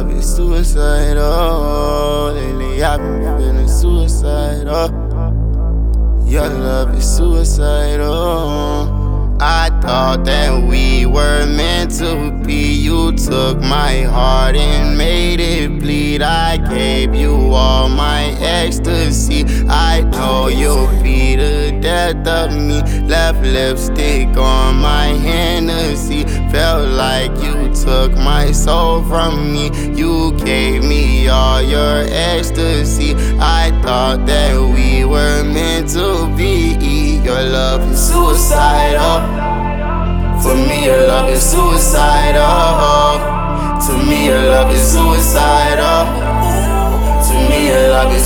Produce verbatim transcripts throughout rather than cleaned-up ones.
love is suicidal. Lately I've been feeling suicidal. Your love is suicidal. I thought that we were meant to be. You took my heart and made it bleed. I gave you all my ecstasy. I know you'll be the death of me. Left lipstick on my Hennessy. Felt like you took my soul from me. You gave me all your ecstasy. I thought that we were meant to be. Your love is suicidal. For me, your love is suicidal. To me, your love is suicidal. To me, your love is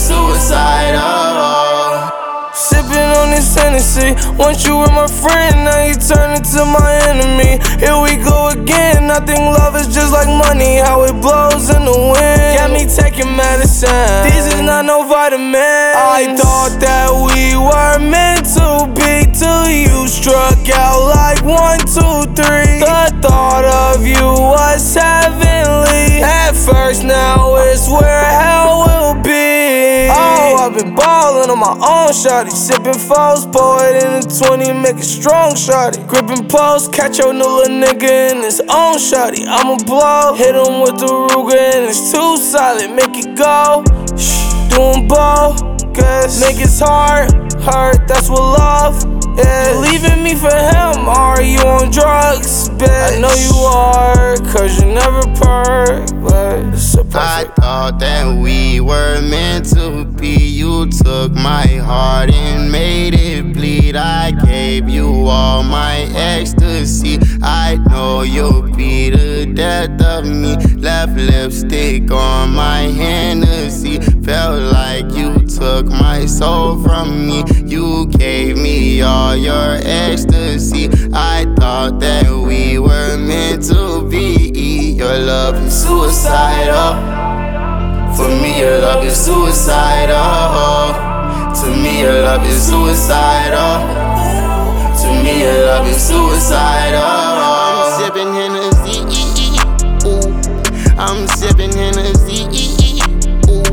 suicidal. Sipping on this Hennessy. Once you were my friend, now you turn into my enemy. Here we go again. I think love is just like money, how it blows in the wind. Got me taking medicine. These is not no vitamins. I thought that we were meant to be till you struck out like one, two, three. The thought of you was heavenly. At first, now it's where hell will be. Oh, I've been ballin' on my own, shawty. Sippin' false, pour it in a twenty, make it strong, shawty. Grippin' post, catch your new little nigga in his own, shawty. I'ma blow, hit him with the Ruger and it's too solid, make it go. Shh, doing both, guess. Make his heart hurt, that's what love is. Leaving me for him, are you on drugs, bitch? I know you are, cause you never perk, but it's so perfect. I thought that we were meant to be. You took my heart and made it bleed. I gave you all my ecstasy. I know you'll be the death of me. Left lipstick on my Hennessy. Felt like you took my soul from me. You gave me all your ecstasy. I thought that we were meant to be. Your love is suicidal. For me, your love is suicidal. To me, your love is suicidal. To me, your love is suicidal. I'm sipping Hennessy. Ooh. I'm sipping Hennessy. Ooh.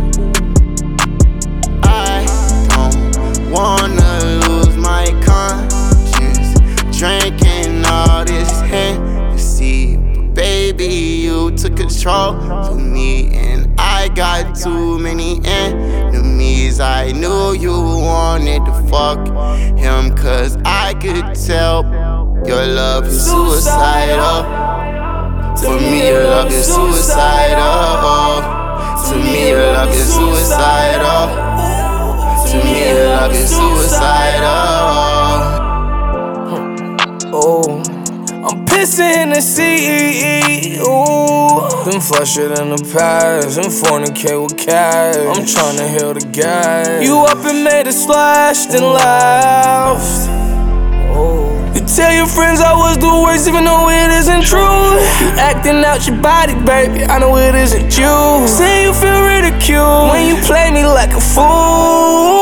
I don't wanna lose my conscience drinking all this Hennessy. But baby, you took control of me, and I got too many enemies. I knew you wanted to fuck him, cause I could tell your love is suicidal. For me, your love is suicidal. To me, your love is suicidal. To me, your love is suicidal. Oh, I'm pissing in the sea. Ooh, been flusher than the past. And fornicate with cash. I'm tryna heal the gas. You up and made a splash, then laughed. Oh, you tell your friends I was the worst, even though it isn't true. You acting out your body, baby. I know it isn't you. Say you feel ridiculed when you play me like a fool.